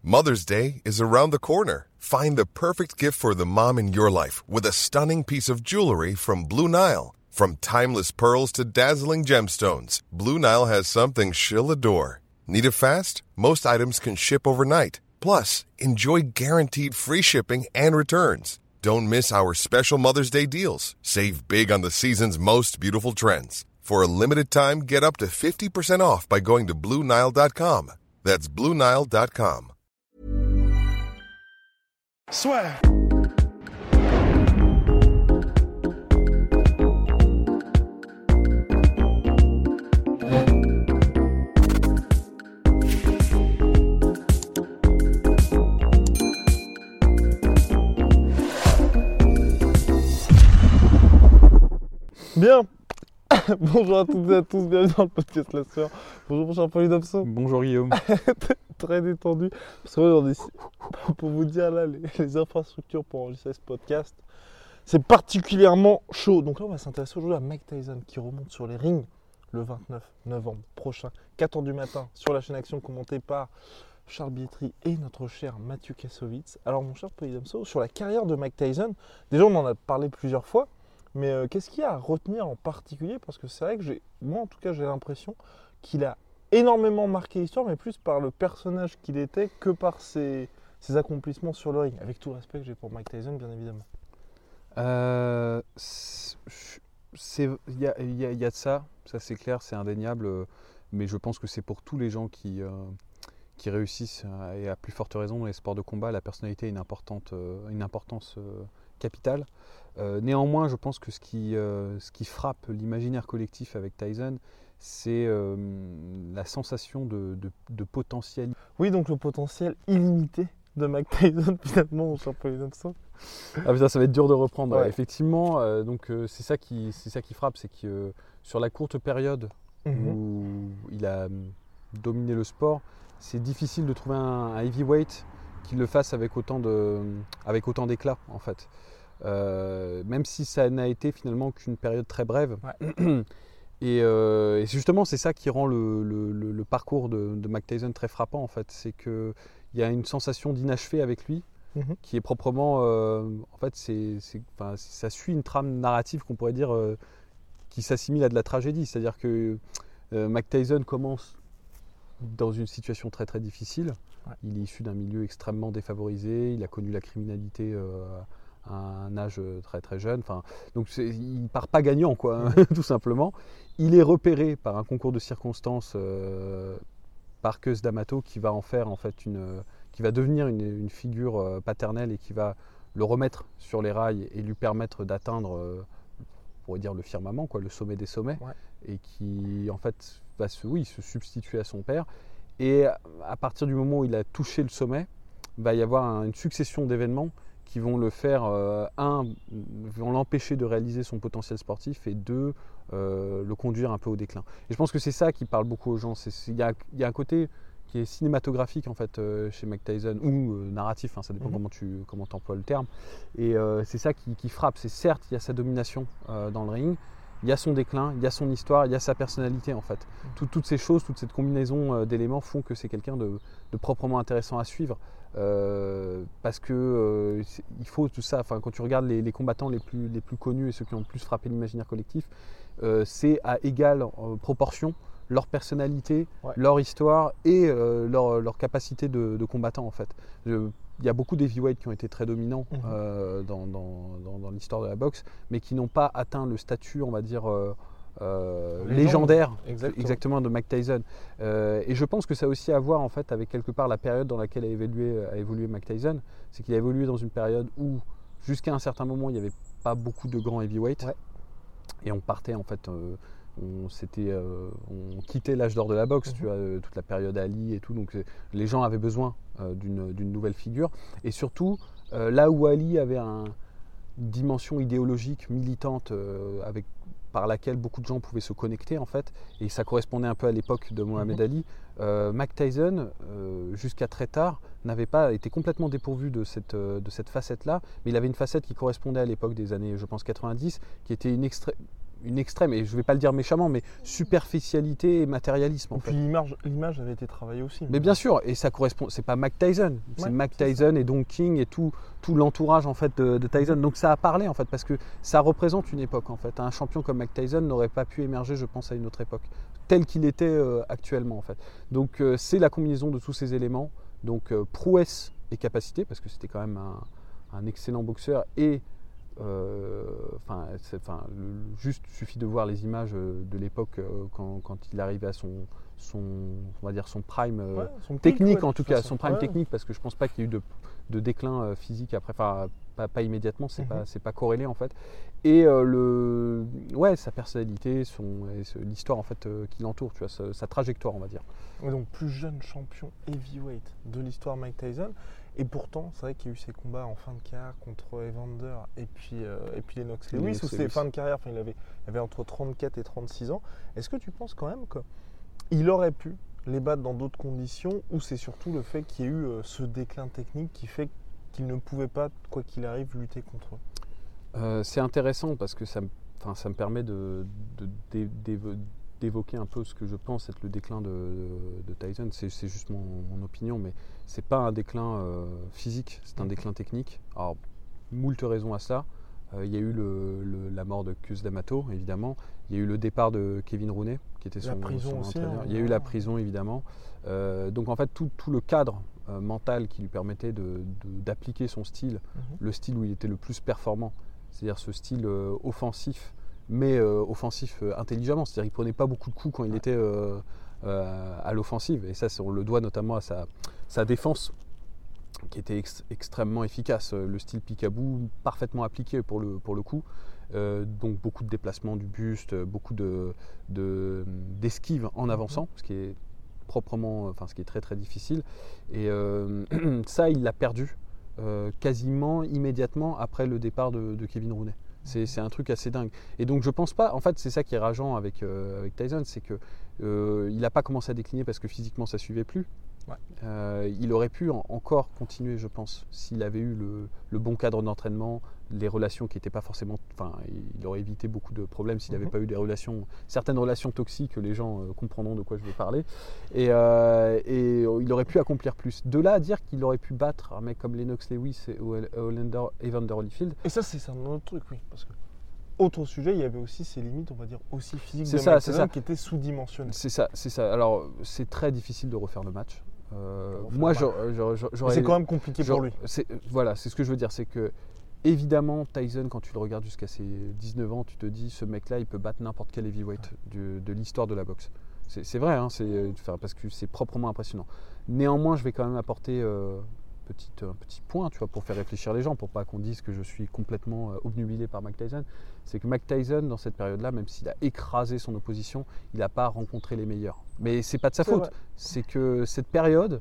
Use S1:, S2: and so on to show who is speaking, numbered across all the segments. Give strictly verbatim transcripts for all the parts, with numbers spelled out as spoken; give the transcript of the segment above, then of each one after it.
S1: Mother's Day is around the corner. Find the perfect gift for the mom in your life with a stunning piece of jewelry from Blue Nile. From timeless pearls to dazzling gemstones, Blue Nile has something she'll adore. Need it fast? Most items can ship overnight. Plus, enjoy guaranteed free shipping and returns. Don't miss our special Mother's Day deals. Save big on the season's most beautiful trends. For a limited time, get up to fifty percent off by going to Blue Nile dot com. That's Blue Nile dot com.
S2: Swear. Bien. Bonjour à toutes et à tous, bienvenue dans le podcast La Sueur. Bonjour mon cher Pauline Abso.
S3: Bonjour Guillaume.
S2: Très détendu. Parce que on est, pour vous dire là, les, les infrastructures pour enregistrer ce podcast, c'est particulièrement chaud. Donc là, on va s'intéresser aujourd'hui à Mike Tyson qui remonte sur les rings le vingt-neuf novembre prochain, quatre heures du matin, sur la chaîne Action, commentée par Charles Bietri et notre cher Mathieu Kassovitz. Alors mon cher Pauline Abso, sur la carrière de Mike Tyson, déjà on en a parlé plusieurs fois. Mais euh, qu'est-ce qu'il y a à retenir en particulier? Parce que c'est vrai que j'ai, moi en tout cas j'ai l'impression qu'il a énormément marqué l'histoire, mais plus par le personnage qu'il était que par ses, ses accomplissements sur le ring. Avec tout le respect que j'ai pour Mike Tyson, bien évidemment.
S3: Euh, c'est, il y a, y a, y a de ça, ça c'est clair, c'est indéniable. Mais je pense que c'est pour tous les gens qui, euh, qui réussissent, et à plus forte raison dans les sports de combat, la personnalité a une, importante, une importance euh, capitale. Euh, néanmoins, je pense que ce qui, euh, ce qui frappe l'imaginaire collectif avec Tyson, c'est euh, la sensation de, de, de potentiel.
S2: Oui, donc le potentiel illimité de Mike Tyson, finalement, on s'en peut les ça.
S3: Ah putain, ça va être dur de reprendre.
S2: Ouais.
S3: Ouais, effectivement, euh, donc euh, c'est ça qui, c'est ça qui frappe, c'est que euh, sur la courte période mm-hmm. où il a dominé le sport, c'est difficile de trouver un, un heavyweight qui le fasse avec autant de, avec autant d'éclat, en fait. Euh, même si ça n'a été finalement qu'une période très brève. Ouais. Et, euh, et justement, c'est ça qui rend le, le, le, le parcours de, de Mike Tyson très frappant, en fait. C'est qu'il y a une sensation d'inachevé avec lui, mm-hmm. qui est proprement... Euh, en fait, c'est, c'est, enfin, ça suit une trame narrative qu'on pourrait dire euh, qui s'assimile à de la tragédie. C'est-à-dire que euh, Mike Tyson commence dans une situation très très difficile. Ouais. Il est issu d'un milieu extrêmement défavorisé, il a connu la criminalité euh, à un âge très très jeune, enfin, donc c'est, il ne part pas gagnant, quoi, hein, tout simplement. Il est repéré par un concours de circonstances euh, par Cus D'Amato qui va en faire en fait une, qui va devenir une, une figure euh, paternelle et qui va le remettre sur les rails et lui permettre d'atteindre, euh, on pourrait dire le firmament, quoi, le sommet des sommets, ouais. Et qui en fait va se, oui, se substituer à son père. Et à partir du moment où il a touché le sommet, va y avoir un, une succession d'événements qui vont le faire, euh, un, vont l'empêcher de réaliser son potentiel sportif et deux, euh, le conduire un peu au déclin. Et je pense que c'est ça qui parle beaucoup aux gens. Il y a, y a un côté qui est cinématographique en fait euh, chez Mike Tyson, ou euh, narratif, hein, ça dépend mm-hmm. comment tu comment emploies le terme. Et euh, c'est ça qui, qui frappe. C'est certes, il y a sa domination euh, dans le ring, il y a son déclin, il y a son histoire, il y a sa personnalité en fait. Tout, toutes ces choses, toute cette combinaison euh, d'éléments font que c'est quelqu'un de, de proprement intéressant à suivre. Euh, parce que euh, il faut tout ça, enfin, quand tu regardes les, les combattants les plus, les plus connus et ceux qui ont le plus frappé l'imaginaire collectif, euh, c'est à égale euh, proportion leur personnalité, ouais. leur histoire et euh, leur, leur capacité de, de combattant en fait. Il y a beaucoup d'heavyweights qui ont été très dominants mmh. euh, dans, dans, dans, dans l'histoire de la boxe, mais qui n'ont pas atteint le statut, on va dire, euh, Euh, légendaire exactement. exactement de Mike Tyson euh, et je pense que ça a aussi à voir en fait avec quelque part la période dans laquelle a évolué, a évolué Mike Tyson. C'est qu'il a évolué dans une période où jusqu'à un certain moment il n'y avait pas beaucoup de grands heavyweights, ouais. Et on partait en fait euh, on, c'était, euh, on quittait l'âge d'or de la boxe, mmh. tu vois, euh, toute la période Ali et tout, donc euh, les gens avaient besoin euh, d'une, d'une nouvelle figure et surtout euh, là où Ali avait un, une dimension idéologique militante euh, avec par laquelle beaucoup de gens pouvaient se connecter en fait, et ça correspondait un peu à l'époque de Mohamed Ali. Euh, Mike Tyson, euh, jusqu'à très tard, n'avait pas été complètement dépourvu de cette, euh, de cette facette-là, mais il avait une facette qui correspondait à l'époque des années, je pense, quatre-vingt-dix, qui était une, extré- une extrême, et je ne vais pas le dire méchamment, mais superficialité et matérialisme. En
S2: et
S3: fait.
S2: puis l'image, l'image avait été travaillée aussi.
S3: Mais bien sûr, et ça correspond, c'est pas Mike Tyson, c'est
S2: Ouais,
S3: Mike
S2: c'est
S3: Tyson et Don King et tout, tout l'entourage en fait de, de Tyson. Donc ça a parlé en fait, parce que ça représente une époque en fait. Un champion comme Mike Tyson n'aurait pas pu émerger, je pense, à une autre époque, tel qu'il était euh, actuellement en fait. Donc euh, c'est la combinaison de tous ces éléments, donc euh, prouesse et capacité, parce que c'était quand même un, un excellent boxeur et Enfin, euh, juste suffit de voir les images de l'époque euh, quand, quand il arrivait à son, son, on va dire son prime euh,
S2: ouais, son
S3: technique
S2: pic, ouais,
S3: en tout cas,
S2: façon.
S3: son prime
S2: ouais.
S3: technique, parce que je pense pas qu'il y ait eu de, de déclin euh, physique après, enfin pas, pas immédiatement, c'est mm-hmm. pas, c'est pas corrélé en fait. Et euh, le, ouais, sa personnalité, son, l'histoire en fait euh, qui l'entoure, tu vois, sa, sa trajectoire, on va dire.
S2: Et donc plus jeune champion heavyweight de l'histoire Mike Tyson. Et pourtant, c'est vrai qu'il y a eu ces combats en fin de carrière contre Evander et puis, euh, et puis Lennox Lewis, où c'était fin de carrière, enfin, il, avait, il avait entre trente-quatre et trente-six ans. Est-ce que tu penses quand même qu'il aurait pu les battre dans d'autres conditions, ou c'est surtout le fait qu'il y ait eu euh, ce déclin technique qui fait qu'il ne pouvait pas, quoi qu'il arrive, lutter contre eux?
S3: euh, C'est intéressant parce que ça, ça me permet de, de, de, de d'évoquer un peu ce que je pense être le déclin de, de, de Tyson. C'est, c'est juste mon, mon opinion, mais c'est pas un déclin euh, physique, c'est un déclin technique. Alors, moult raisons à cela. Euh, il y a eu le, le, la mort de Cus D'Amato, évidemment. Il y a eu le départ de Kevin Rooney, qui était son,
S2: la prison
S3: son
S2: aussi,
S3: entraîneur.
S2: Hein,
S3: il y a eu la prison, évidemment. Euh, donc, en fait, tout, tout le cadre euh, mental qui lui permettait de, de, d'appliquer son style, mm-hmm. le style où il était le plus performant, c'est-à-dire ce style euh, offensif, mais euh, offensif euh, intelligemment, c'est-à-dire qu'il ne prenait pas beaucoup de coups quand il ouais. était euh, euh, à l'offensive, et ça on le doit notamment à sa, sa défense qui était ex- extrêmement efficace, le style Picaboo parfaitement appliqué pour le, pour le coup, euh, donc beaucoup de déplacements du buste, beaucoup de, de, d'esquives en avançant, ce qui est proprement, enfin ce qui est très très difficile, et euh, ça il l'a perdu euh, quasiment immédiatement après le départ de, de Kevin Rooney. C'est, c'est un truc assez dingue. Et donc je pense pas, en fait c'est ça qui est rageant avec, euh, avec Tyson, c'est que euh, il n'a pas commencé à décliner parce que physiquement ça suivait plus. Ouais. Euh, il aurait pu en, encore continuer, je pense, s'il avait eu le, le bon cadre d'entraînement, les relations qui n'étaient pas forcément, enfin il aurait évité beaucoup de problèmes s'il n'avait mm-hmm. pas eu des relations, certaines relations toxiques, les gens euh, comprendront de quoi je veux parler, et, euh, et il aurait pu accomplir plus. De là à dire qu'il aurait pu battre un mec comme Lennox Lewis et Hollander, Evander Holyfield.
S2: Et ça c'est un autre truc, oui, parce que autre sujet, il y avait aussi ces limites, on va dire aussi physiques de Mike Tyson qui étaient sous-dimensionnées.
S3: C'est ça, c'est ça. Alors c'est très difficile de refaire le match. Euh, moi, j'aurais, j'aurais, j'aurais,
S2: c'est quand même compliqué pour lui.
S3: C'est, voilà, c'est ce que je veux dire, c'est que évidemment Tyson, quand tu le regardes jusqu'à ses dix-neuf ans, tu te dis ce mec-là, il peut battre n'importe quel heavyweight ouais. de, de l'histoire de la boxe. C'est, c'est vrai, hein, c'est, parce que c'est proprement impressionnant. Néanmoins, je vais quand même apporter euh, petit, un petit point, tu vois, pour faire réfléchir les gens, pour pas qu'on dise que je suis complètement euh, obnubilé par Mike Tyson. C'est que Mike Tyson, dans cette période-là, même s'il a écrasé son opposition, il n'a pas rencontré les meilleurs. Mais c'est pas de sa c'est faute. Vrai. C'est que cette période,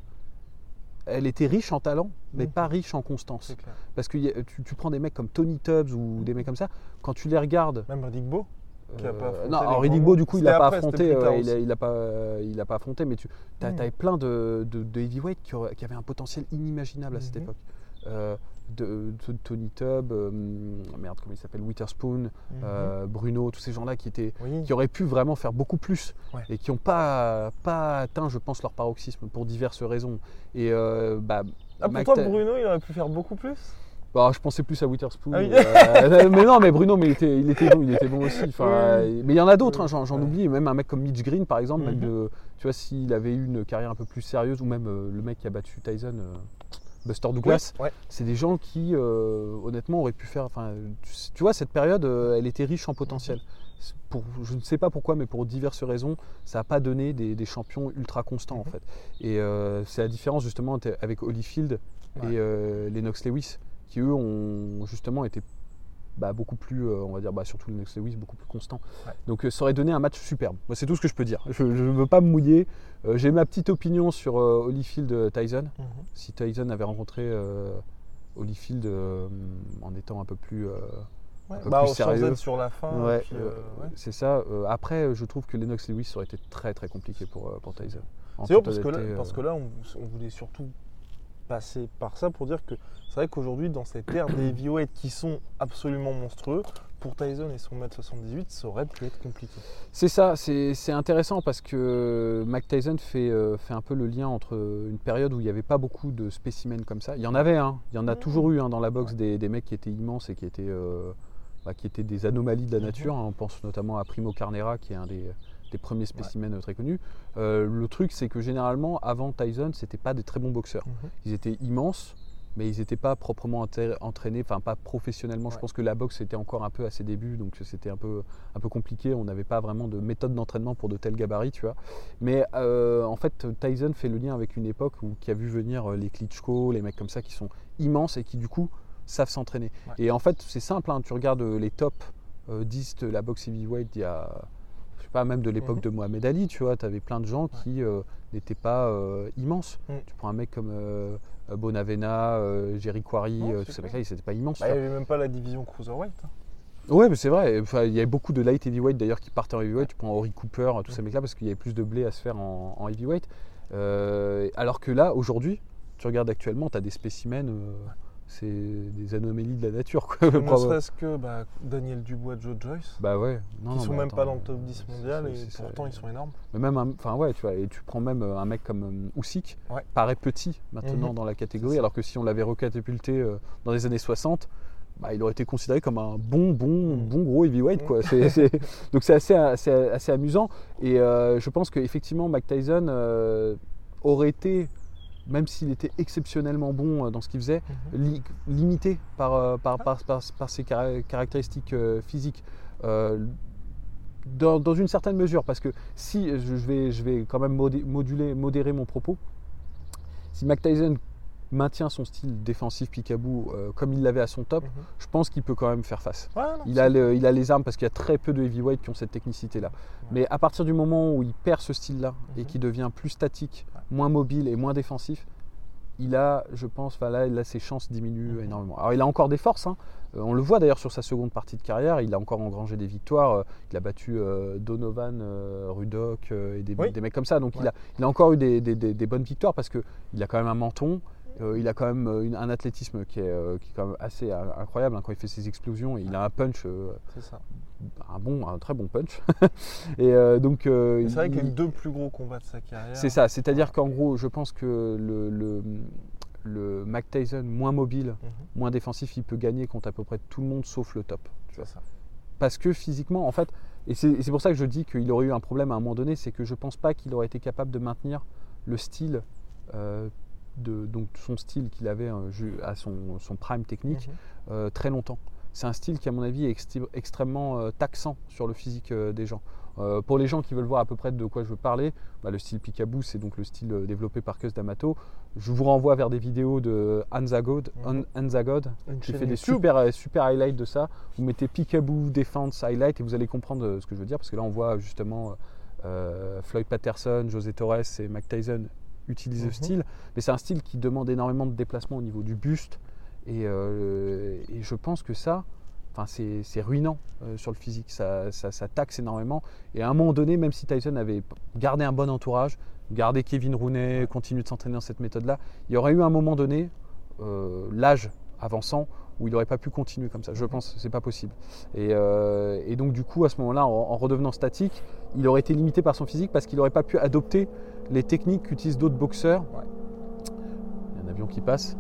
S3: elle était riche en talent, mais mmh. pas riche en constance. Parce que tu, tu prends des mecs comme Tony Tubbs ou des mecs comme ça, quand tu les regardes.
S2: Même Riddick Bowe.
S3: Euh, non, alors Riddick Bowe, du coup, il n'a pas affronté. Euh, il, a, il a pas, euh, il a pas affronté, mais tu as mmh. plein de, de, de heavyweight qui, qui avaient un potentiel inimaginable à cette mmh. époque. Euh, de, de Tony Tubbs, euh, merde, comment il s'appelle, Witherspoon, mmh. euh, Bruno, tous ces gens-là qui étaient, oui. qui auraient pu vraiment faire beaucoup plus ouais. et qui n'ont pas, pas atteint, je pense, leur paroxysme pour diverses raisons. Et euh, bah,
S2: ah, pour toi, ta... Bruno, il aurait pu faire beaucoup plus.
S3: Bah, je pensais plus à Witherspoon. Ah oui.
S2: euh,
S3: mais non, mais Bruno, mais il était, il était bon, il était bon aussi. Enfin, oui. Mais il y en a d'autres, hein, j'en, j'en ouais. oublie. Même un mec comme Mitch Green, par exemple, mm-hmm. même de, tu vois, s'il avait eu une carrière un peu plus sérieuse, ou même euh, le mec qui a battu Tyson, euh, Buster Douglas, ouais. Ouais. c'est des gens qui, euh, honnêtement, auraient pu faire. Enfin, tu, tu vois, cette période, euh, elle était riche en potentiel. Mm-hmm. Pour, je ne sais pas pourquoi, mais pour diverses raisons, ça n'a pas donné des, des champions ultra constants, mm-hmm. en fait. Et euh, c'est la différence justement avec Holyfield ouais. et euh, Lennox Lewis, qui eux ont justement été bah, beaucoup plus, euh, on va dire, bah, surtout Lennox Lewis, beaucoup plus constant. Ouais. Donc euh, ça aurait donné un match superbe. Moi, c'est tout ce que je peux dire. Je ne veux pas me mouiller. Euh, j'ai ma petite opinion sur euh, Holyfield Tyson. Mm-hmm. Si Tyson avait rencontré euh, Holyfield euh, en étant un peu plus, euh,
S2: ouais,
S3: un peu
S2: bah,
S3: plus sérieux.
S2: Sur la fin.
S3: Ouais,
S2: puis,
S3: euh, ouais. C'est ça. Euh, après, je trouve que Lennox Lewis aurait été très très compliqué pour, euh, pour Tyson.
S2: En c'est sûr, parce que, là, parce que là, on, on voulait surtout passer par ça pour dire que c'est vrai qu'aujourd'hui, dans cette ère des heavyweights qui sont absolument monstrueux, pour Tyson et son un mètre soixante-dix-huit, ça aurait pu être compliqué.
S3: C'est ça, c'est, c'est intéressant parce que Mike Tyson fait, euh, fait un peu le lien entre une période où il n'y avait pas beaucoup de spécimens comme ça. Il y en avait, hein, il y en a mmh. toujours eu hein, dans la boxe ouais. des, des mecs qui étaient immenses et qui étaient, euh, bah, qui étaient des anomalies de la nature. Mmh. Hein. On pense notamment à Primo Carnera qui est un des, des premiers spécimens ouais. très connus. Euh, le truc, c'est que généralement, avant Tyson, c'était pas des très bons boxeurs. Mmh. Ils étaient immenses, mais ils n'étaient pas proprement entraînés, enfin pas professionnellement. Ouais. Je pense que la boxe était encore un peu à ses débuts, donc c'était un peu, un peu compliqué. On n'avait pas vraiment de méthode d'entraînement pour de tels gabarits, tu vois. Mais euh, en fait, Tyson fait le lien avec une époque où, qui a vu venir les Klitschko, les mecs comme ça qui sont immenses et qui du coup savent s'entraîner. Ouais. Et en fait, c'est simple, hein, tu regardes les top euh, dix de la boxe heavyweight il y a, je sais pas, même de l'époque mmh. de Mohamed Ali, tu vois, tu avais plein de gens ouais. qui euh, n'étaient pas euh, immenses. Mmh. Tu prends un mec comme euh, Bonavena, euh, Jerry Quarry, euh, tous ces mecs-là, ils n'étaient pas immenses.
S2: Bah, il n'y avait même pas la division cruiserweight. Hein.
S3: Ouais, mais c'est vrai. Enfin, il y avait beaucoup de light heavyweight d'ailleurs qui partaient en heavyweight. Ouais. Tu prends Henry Cooper, tous mmh. ces mecs-là, parce qu'il y avait plus de blé à se faire en, en heavyweight. Euh, alors que là, aujourd'hui, tu regardes actuellement, tu as des spécimens. Euh, ouais. C'est des anomalies de la nature. Quoi.
S2: Ne serait-ce que bah, Daniel Dubois, Joe Joyce,
S3: bah ouais. non,
S2: qui
S3: non,
S2: sont
S3: bah
S2: même
S3: attends,
S2: pas dans le top dix mondial
S3: c'est,
S2: et
S3: c'est,
S2: pourtant
S3: c'est,
S2: ils sont énormes.
S3: Mais même, enfin ouais, tu vois, et tu prends même un mec comme um, Usyk, ouais. paraît petit maintenant mmh. dans la catégorie, alors que si on l'avait recatapulté euh, dans les années soixante, bah, il aurait été considéré comme un bon, bon, bon gros heavyweight. Quoi. C'est, c'est... Donc c'est assez, assez, assez amusant. Et euh, je pense qu'effectivement, Mike Tyson euh, aurait été, même s'il était exceptionnellement bon dans ce qu'il faisait, mmh. li- limité par, par, par, par, par ses caractéristiques euh, physiques. Euh, dans, dans une certaine mesure, parce que si, je vais, je vais quand même moduler, modérer mon propos, si Mike Tyson maintient son style défensif Picaboo euh, comme il l'avait à son top, mmh. je pense qu'il peut quand même faire face. Ouais, non, il, a le, il a les armes parce qu'il y a très peu de heavyweight qui ont cette technicité-là. Ouais. Mais à partir du moment où il perd ce style-là mmh. et qu'il devient plus statique, ouais. moins mobile et moins défensif, il a, je pense, là, là ses chances diminuent mmh. énormément. Alors il a encore des forces, hein. euh, on le voit d'ailleurs sur sa seconde partie de carrière, il a encore engrangé des victoires, euh, il a battu euh, Donovan, euh, Rudock euh, et des, oui. des mecs comme ça, donc ouais. il, a, il a encore eu des, des, des, des bonnes victoires parce qu'il a quand même un menton. Euh, il a quand même une, un athlétisme qui est, euh, qui est quand même assez euh, incroyable hein, quand il fait ses explosions et il a un punch, euh,
S2: c'est ça.
S3: un bon, un très bon punch. et euh, donc, euh,
S2: c'est vrai
S3: il,
S2: qu'il y a eu deux plus gros combats de sa carrière.
S3: C'est ça, c'est-à-dire qu'en gros, je pense que le, le, le Mike Tyson moins mobile, mm-hmm. moins défensif, il peut gagner contre à peu près tout le monde sauf le top. Tu vois.
S2: C'est ça.
S3: Parce que physiquement, en fait, et c'est, et c'est pour ça que je dis qu'il aurait eu un problème à un moment donné, c'est que je pense pas qu'il aurait été capable de maintenir le style. Euh, De, donc son style qu'il avait euh, à son, son prime technique mmh. euh, très longtemps. C'est un style qui à mon avis est exti- extrêmement euh, taxant sur le physique euh, des gens. Euh, pour les gens qui veulent voir à peu près de quoi je veux parler, bah, le style Picaboo c'est donc le style euh, développé par Cus D'Amato. Je vous renvoie vers des vidéos de Hansa God, mmh. Hansa God qui fait des super, super highlights de ça. Vous mettez Picaboo Defense Highlight et vous allez comprendre euh, ce que je veux dire parce que là on voit justement euh, Floyd Patterson, José Torres et Mike Tyson utiliser mmh. ce style, mais c'est un style qui demande énormément de déplacement au niveau du buste et, euh, et je pense que ça, enfin c'est, c'est ruinant euh, sur le physique, ça, ça, ça taxe énormément et à un moment donné, même si Tyson avait gardé un bon entourage, gardé Kevin Rooney, ouais. continué de s'entraîner dans cette méthode-là, il y aurait eu un moment donné, euh, l'âge avançant, où il n'aurait pas pu continuer comme ça. Je pense que c'est pas possible. Et, euh, et donc du coup, à ce moment-là, en, en redevenant statique, il aurait été limité par son physique parce qu'il n'aurait pas pu adopter les techniques qu'utilisent d'autres boxeurs. Ouais. Il y a un avion qui passe.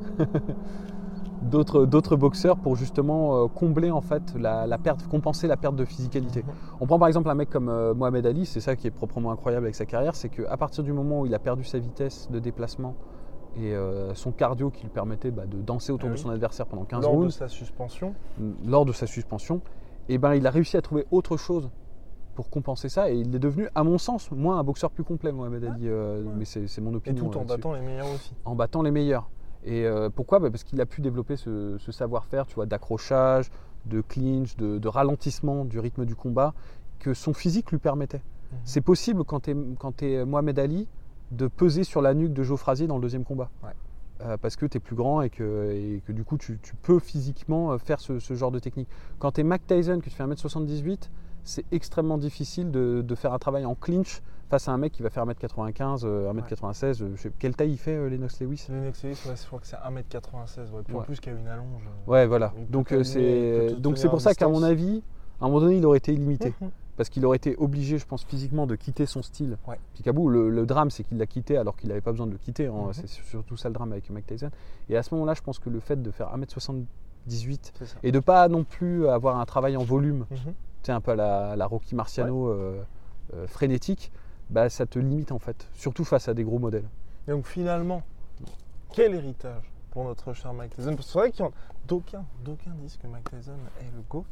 S3: d'autres, d'autres boxeurs pour justement euh, combler en fait la, la perte, compenser la perte de physicalité. Mm-hmm. On prend par exemple un mec comme euh, Mohamed Ali, c'est ça qui est proprement incroyable avec sa carrière, c'est qu'à partir du moment où il a perdu sa vitesse de déplacement et euh, son cardio qui lui permettait bah, de danser autour ah oui. de son adversaire pendant quinze
S2: lors
S3: rounds.
S2: Lors de sa suspension.
S3: Lors de sa suspension. Et ben, il a réussi à trouver autre chose pour compenser ça et il est devenu, à mon sens, moi un boxeur plus complet, Mohamed Ali. Euh, ouais. Mais c'est, c'est mon opinion.
S2: Et tout en
S3: là-dessus.
S2: battant les meilleurs aussi.
S3: En battant les meilleurs. Et euh, pourquoi bah, parce qu'il a pu développer ce, ce savoir-faire, tu vois, d'accrochage, de clinch, de, de ralentissement du rythme du combat que son physique lui permettait. Mm-hmm. C'est possible quand tu es quand t'es Mohamed Ali de peser sur la nuque de Joe Frazier dans le deuxième combat. Ouais. Euh, parce que tu es plus grand et que, et que du coup tu, tu peux physiquement faire ce, ce genre de technique. Quand tu es Mike Tyson, que tu fais un mètre soixante-dix-huit, c'est extrêmement difficile de, de faire un travail en clinch face à un mec qui va faire un mètre quatre-vingt-quinze, un mètre quatre-vingt-seize. Ouais. Je sais, quelle taille il fait, euh, Lennox Lewis
S2: Lennox Lewis, ouais, je crois que c'est un mètre quatre-vingt-seize. Ouais. Puis ouais. En plus, qu'il y a une allonge.
S3: Ouais, voilà. Donc, euh, c'est, donc c'est pour ça qu'à mon avis, à un moment donné, il aurait été illimité. Mm-hmm. Parce qu'il aurait été obligé, je pense, physiquement de quitter son style. Ouais. Picaboo, le, le drame, c'est qu'il l'a quitté alors qu'il n'avait pas besoin de le quitter. Hein. Mm-hmm. C'est surtout ça le drame avec Mike Tyson. Et à ce moment-là, je pense que le fait de faire un mètre soixante-dix-huit et de ne pas non plus avoir un travail en volume, mm-hmm. tu sais, un peu à la, la Rocky Marciano ouais. euh, euh, frénétique, bah, ça te limite en fait, surtout face à des gros modèles.
S2: Et donc finalement, quel héritage pour notre cher Mike Tyson? Parce que c'est vrai qu'il y a d'aucuns, d'aucuns disent que Mike Tyson est le GOAT.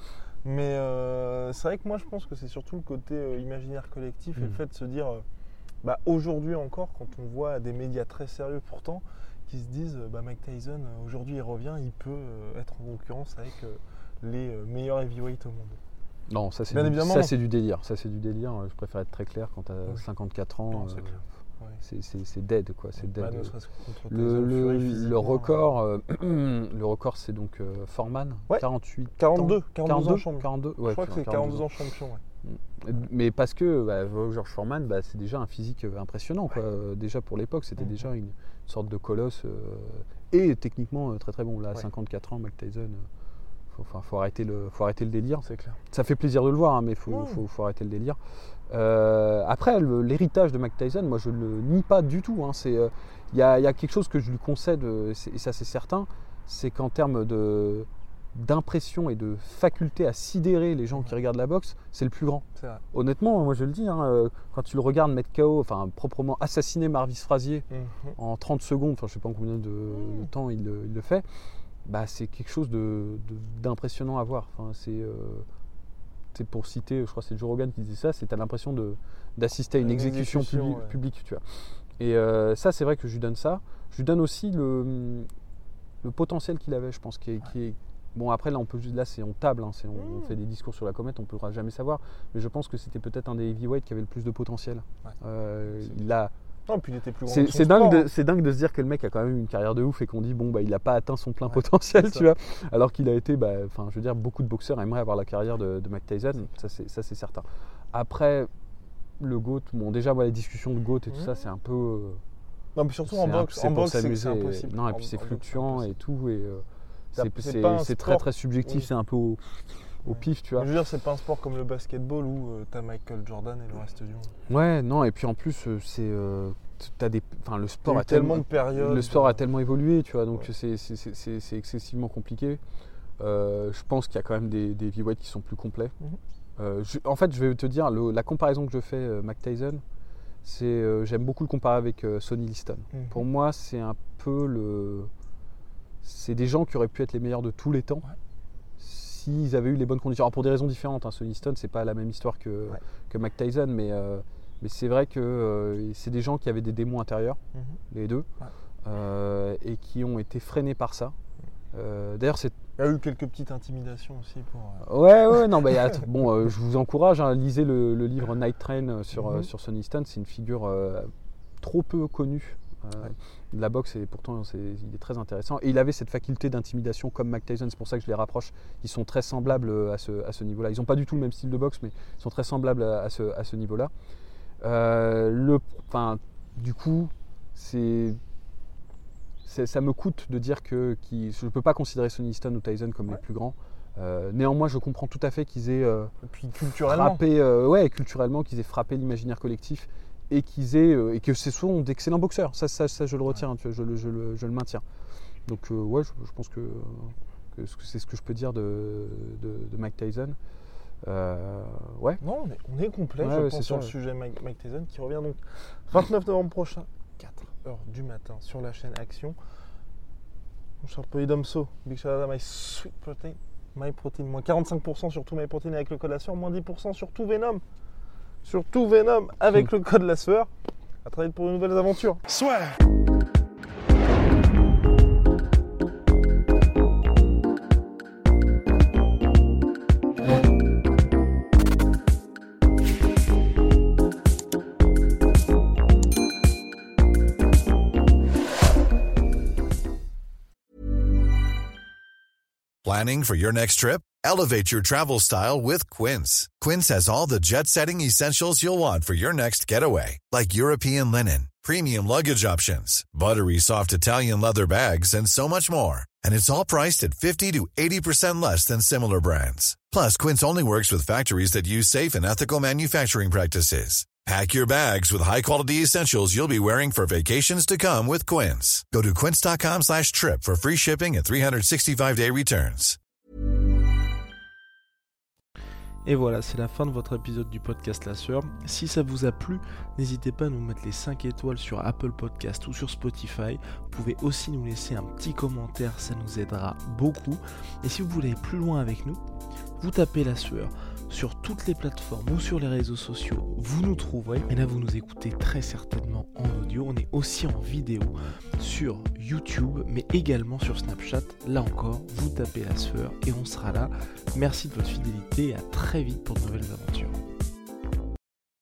S2: Mais euh, c'est vrai que moi je pense que c'est surtout le côté euh, imaginaire collectif mmh. et le fait de se dire, euh, bah, aujourd'hui encore, quand on voit des médias très sérieux pourtant, qui se disent, bah, Mike Tyson, euh, aujourd'hui il revient, il peut euh, être en concurrence avec euh, les euh, meilleurs heavyweights au monde.
S3: Non, ça c'est, du, ça c'est du délire. Ça c'est du délire. Je préfère être très clair quand tu as oui. cinquante-quatre ans. Non, c'est, euh, clair. Ouais. c'est, c'est, c'est dead quoi. C'est dead. Bah, le, le, le record, euh, le record c'est donc euh, Foreman,
S2: ouais.
S3: quarante-huit,
S2: quarante-deux, quarante-deux ans champion.
S3: quarante-deux, ouais,
S2: je crois que c'est quarante-deux ans champion. Ouais.
S3: Mais parce que bah, George Foreman, bah, c'est déjà un physique impressionnant. Quoi. Ouais. Déjà pour l'époque, c'était mmh. déjà une sorte de colosse euh, et techniquement euh, très très bon. Là, à ouais. cinquante-quatre ans, Mike Tyson. Euh, Enfin, faut arrêter le, faut arrêter le délire.
S2: C'est clair.
S3: Ça fait plaisir de le voir, hein, mais il faut, mmh. faut, faut arrêter le délire. Euh, après, le, l'héritage de Mike Tyson, moi, je ne le nie pas du tout. Hein. C'est, il euh, y, a, y a quelque chose que je lui concède, et ça, c'est certain, c'est qu'en termes de, d'impression et de faculté à sidérer les gens mmh. qui regardent la boxe, c'est le plus grand.
S2: C'est vrai.
S3: Honnêtement, moi, je le dis, hein, quand tu le regardes mettre K O, enfin, proprement assassiner Marvis Frazier mmh. en trente secondes, enfin, je ne sais pas en combien de, mmh. de temps il, il le fait. Bah, c'est quelque chose de, de, d'impressionnant à voir. Enfin, c'est, euh, c'est pour citer, je crois que c'est Joe Rogan qui disait ça, c'est t'as l'impression de, d'assister à une, une exécution, exécution publi- ouais. publique. Tu vois. Et euh, ça, c'est vrai que je lui donne ça. Je lui donne aussi le, le potentiel qu'il avait, je pense. Qui est, ouais. qui est, bon, après, là, on, peut, là c'est on table, hein, c'est, on, mmh. on fait des discours sur la comète, on ne pourra jamais savoir. Mais je pense que c'était peut-être un des heavyweights qui avait le plus de potentiel. Ouais. Euh, il a...
S2: Non, puis il était plus grand
S3: c'est,
S2: que son
S3: c'est, dingue
S2: sport,
S3: de,
S2: hein.
S3: c'est dingue de se dire que le mec a quand même une carrière de ouf et qu'on dit bon bah il n'a pas atteint son plein ouais, potentiel, tu vois, alors qu'il a été, bah, enfin je veux dire, beaucoup de boxeurs aimeraient avoir la carrière de, de Mike Tyson, ça c'est, ça c'est certain. Après le GOAT, bon déjà voilà, les discussions de GOAT et tout mmh. ça c'est un peu. Euh,
S2: non mais surtout en boxe, en boxe c'est, c'est impossible.
S3: Non et puis
S2: en,
S3: c'est
S2: en
S3: fluctuant et tout et euh, c'est, c'est,
S2: c'est,
S3: c'est, c'est très très subjectif, oui. c'est un peu au, au
S2: ouais.
S3: pif, tu vois.
S2: Je veux dire, c'est pas un sport comme le basketball où euh, t'as Michael Jordan et le reste du monde.
S3: Ouais, non et puis en plus euh, c'est euh, T'as des, enfin, le sport a
S2: tellement,
S3: tellement
S2: de périodes.
S3: Le sport a tellement évolué, tu vois, donc
S2: ouais.
S3: c'est, c'est, c'est, c'est excessivement compliqué. Euh, je pense qu'il y a quand même des, des heavyweights qui sont plus complets. Mm-hmm. Euh, je, en fait, je vais te dire, le, la comparaison que je fais, euh, Mike Tyson, c'est, euh, j'aime beaucoup le comparer avec euh, Sonny Liston. Mm-hmm. Pour moi, c'est un peu le, c'est des gens qui auraient pu être les meilleurs de tous les temps. Ouais. S'ils avaient eu les bonnes conditions. Alors pour des raisons différentes, hein, Sonny Liston, c'est pas la même histoire que, ouais. que Mike Tyson, mais euh, Mais c'est vrai que euh, c'est des gens qui avaient des démons intérieurs, mmh. les deux, ouais. euh, et qui ont été freinés par ça. Euh, d'ailleurs, c'est...
S2: Il y a eu quelques petites intimidations aussi pour...
S3: Euh... Ouais, ouais, non, bah, y a... bon, euh, je vous encourage, hein, lisez le, le livre Night Train sur, mmh. euh, sur Sonny Liston. C'est une figure euh, trop peu connue euh, ouais. de la boxe, et pourtant c'est, il est très intéressant. Et il avait cette faculté d'intimidation comme Mike Tyson, c'est pour ça que je les rapproche. Ils sont très semblables à ce, à ce niveau-là. Ils n'ont pas du tout le même style de boxe, mais ils sont très semblables à, à, ce, à ce niveau-là. Euh, le, enfin, du coup, c'est, c'est, ça me coûte de dire que qui, je ne peux pas considérer Sonny Liston ou Tyson comme ouais. les plus grands. Euh, néanmoins, je comprends tout à fait qu'ils aient euh,
S2: et puis, culturellement.
S3: frappé, euh, ouais, culturellement, qu'ils aient frappé l'imaginaire collectif et qu'ils aient euh, et que ce sont d'excellents boxeurs. Ça, ça, ça je le retiens, ouais. tu vois, je, le, je, le, je le maintiens. Donc, euh, ouais, je, je pense que, que c'est ce que je peux dire de, de, de Mike Tyson. Euh, ouais.
S2: Non, on est, on est complet, ouais, je ouais, pense, sur ça, le ouais. sujet Mike, Mike Tyson qui revient donc vingt-neuf novembre prochain, quatre heures du matin sur la chaîne Action. Mon cher Polydomso, big shout out à My Sweet Protein, My Protein, moins quarante-cinq pour cent sur tout My Protein avec le code la sueur, moins dix pour cent sur tout Venom, sur tout Venom avec le code la sueur. À très vite pour de nouvelles aventures. Soit.
S4: Planning for your next trip? Elevate your travel style with Quince. Quince has all the jet-setting essentials you'll want for your next getaway, like European linen, premium luggage options, buttery soft Italian leather bags, and so much more. And it's all priced at fifty to eighty percent less than similar brands. Plus, Quince only works with factories that use safe and ethical manufacturing practices. Pack your bags with high-quality essentials you'll be wearing for vacations to come with Quince. Go to quince.com slash trip for free shipping and three sixty-five day returns.
S2: Et voilà, c'est la fin de votre épisode du podcast La Sueur. Si ça vous a plu, n'hésitez pas à nous mettre les cinq étoiles sur Apple Podcast ou sur Spotify. Vous pouvez aussi nous laisser un petit commentaire, ça nous aidera beaucoup. Et si vous voulez aller plus loin avec nous, vous tapez La Sueur sur toutes les plateformes ou sur les réseaux sociaux, vous nous trouverez. Et là, vous nous écoutez très certainement en audio. On est aussi en vidéo sur YouTube, mais également sur Snapchat. Là encore, vous tapez La Sueur et on sera là. Merci de votre fidélité et à très vite pour de nouvelles aventures.